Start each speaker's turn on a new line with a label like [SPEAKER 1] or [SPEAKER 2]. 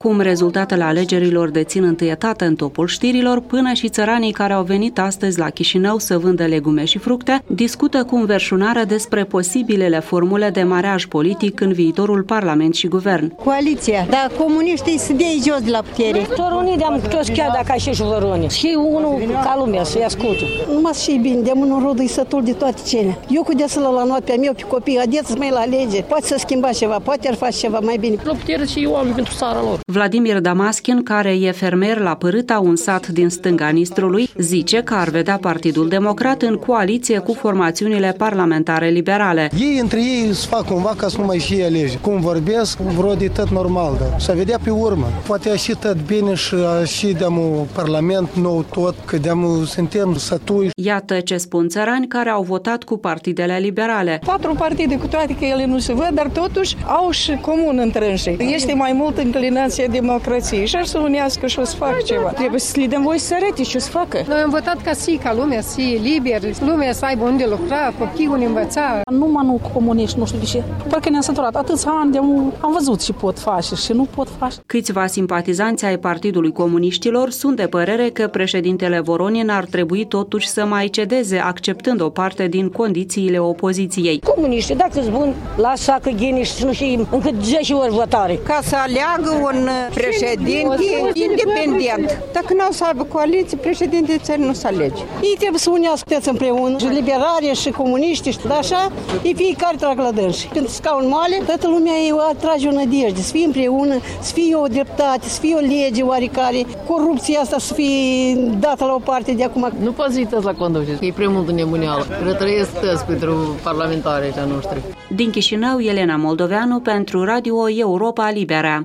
[SPEAKER 1] Cum rezultatele alegerilor dețin întâietate în topul știrilor, până și țăranii care au venit astăzi la Chișinău să vândă legume și fructe, discută cu înverșunare despre posibilele formule de mareaj politic în viitorul Parlament și Guvern.
[SPEAKER 2] Coaliția, dar comuniștii să dea jos de la putere.
[SPEAKER 3] Torunii de-am toți chiar dacă și șuvoroni. Și unul ca lumea să-i asculte.
[SPEAKER 2] Numai și bine, de unul rodul sătul de toate cele. Eu cu desul la noaptea meu pe copii, adeți mai la alegeri. Poate să schimba ceva, poate ar face ceva mai bine.
[SPEAKER 3] La putere și oameni pentru țara lor.
[SPEAKER 1] Vladimir Damaschin, care e fermier la Părâta, un sat din stânga Nistrului, zice că ar vedea Partidul Democrat în coaliție cu formațiunile parlamentare liberale.
[SPEAKER 4] Ei între ei îți fac cumva ca să nu mai fie alegeri. Cum vorbesc, vreo de tot normal, da. Să vedea pe urmă. Poate a și tot bine și de-am Parlament nou tot, că de-am suntem sătui.
[SPEAKER 1] Iată ce spun țărani care au votat cu partidele liberale.
[SPEAKER 5] 4 partide, cu toate că ele nu se văd, dar totuși au și comun între înșei. Este mai mult înclinația democrației și ar să unească și o să facă ceva. Trebuie să le dăm voie să arăte ce o să facă.
[SPEAKER 6] Noi am votat ca lumea să fie liber, lumea să aibă unde lucra, copiii unde învăța.
[SPEAKER 7] Numai nu comuniști, nu știu de ce. Parcă ne-am săturat atâția ani am văzut ce pot face și nu pot face.
[SPEAKER 1] Câțiva simpatizanți ai Partidului Comuniștilor sunt de părere că președintele Voronin ar trebui totuși să mai cedeze, acceptând o parte din condițiile opoziției.
[SPEAKER 3] Comuniștii, dacă îți bun, lasă că ghini și nu știu încă 10 ori votare.
[SPEAKER 2] Ca să aleagă un președinte independent. Dacă nu o să aibă coaliție, președintele țării nu se alege. Ei trebuie să unească toți împreună, și liberare și comuniști, dar așa, ei fiecare trag la dânsi. Pentru scaun moale, toată lumea îi atrage o nădejde, să fie împreună, să fie o dreptate, să fie o lege oarecare, corupția asta să fie dată la o parte de acum.
[SPEAKER 8] Nu poți fi tăți la conducere, e prea mult nebuneală. Rătrăiesc tăți pentru parlamentarii ăștia noștri.
[SPEAKER 1] Din Chișinău, Elena Moldoveanu pentru Radio Europa Liberă.